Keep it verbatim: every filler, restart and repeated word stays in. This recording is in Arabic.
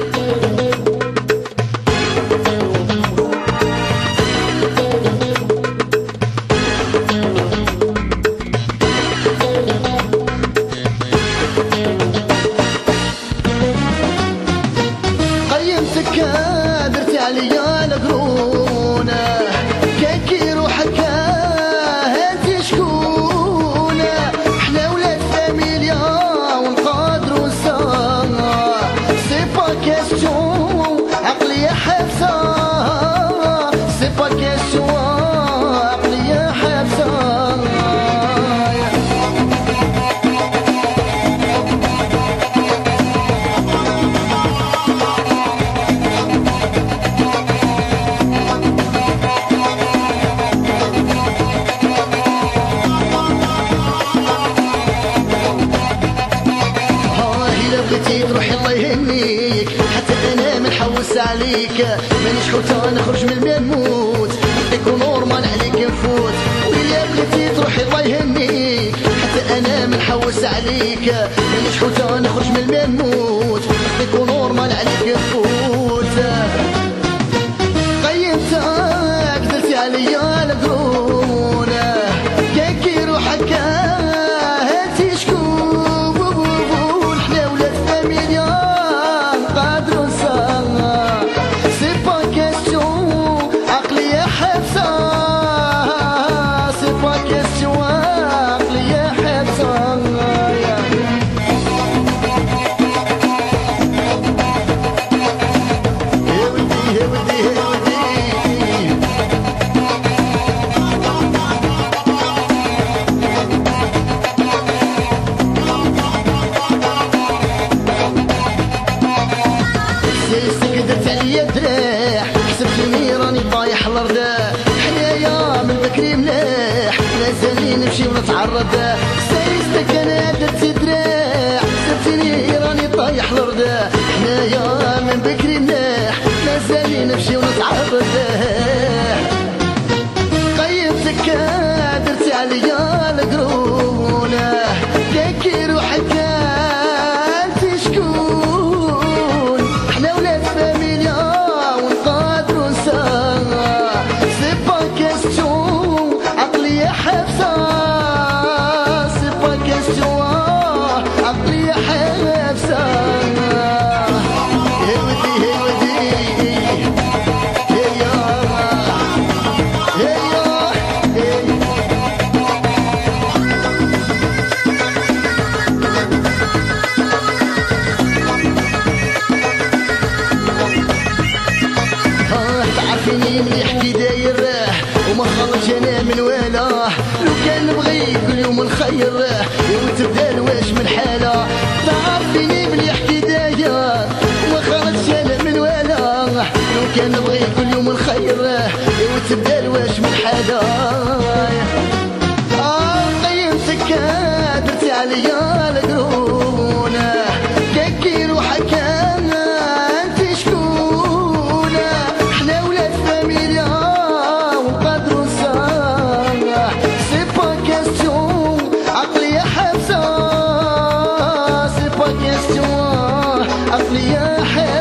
درتي عليا القرونه كيكي روحك هاتي شكونه حنا ولاد فاميليا ونقدروا نسا سي با كيستيون عقلية حابسه سي با كيستيون عقلية حابسه تروحي الله يهنيك حتى انا منحوس عليك مانيش خوته نخرج من الماء نموت نعطيك نورمال عليك نفوت ويا بلاتي تروحي الله يهنيك حتى انا منحوس عليك مانيش خوته نخرج من الماء نموت نعطيك نورمال عليك نفوت قيمتك درتي عليا القرونه كيكي روحك هاتي شكون درت عليا دراح حسبتني راني طايح الارض حنايا من بكري ملاح مازالي نمشي ونتعرض سايستك انا درت دراح حسبتني راني طايح الارض حنايا من بكري ملاح مازالي نمشي ونتعرض قيمتك درتي عليا القرونه كيكي روحك انت شكون حنا ولاد فاميليا ونقدروا نسا سي با كيستيون عقلية حابسه سي با كيستيون عقلية حابسه يا ودي يا ودي يا يا تعرفيني مليح كي داير وما خرج انا من والاه لو كان نبغي كل يوم نخير وتبدا واش من حاله تعرفيني مليح كي داير وما خرج انا من والاه لو كان نبغي كل يوم نخير وتبدا واش من حاله اه قيمتك درتي عليا القرونه كيكي روحك انت شكون حنا ولاد فاميليا ونقدروا نسا سي با كيستيون عقلية حابسه سي با كيستيون عقلية حابسه